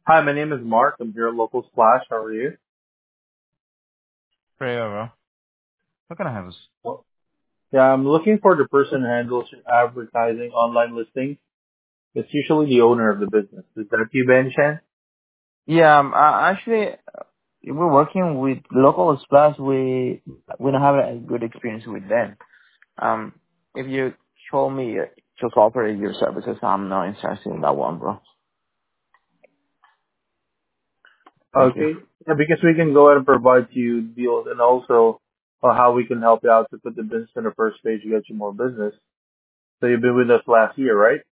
Hi, my name is Mark. I'm here at Local Splash. How are you? Pretty bro. What can I have? Well, yeah, I'm looking for the person who handles your advertising online listings. It's usually the owner of the business. Is that you, by any chance? Yeah, actually, we're working with local splash. We don't have a good experience with them. Um, if you show me just operate your services, I'm not interested in that one, bro. Thank you. Okay. Yeah, because we can go ahead and provide you deals and also how we can help you out to put the business in the first page to get you more business. So you've been with us last year, right?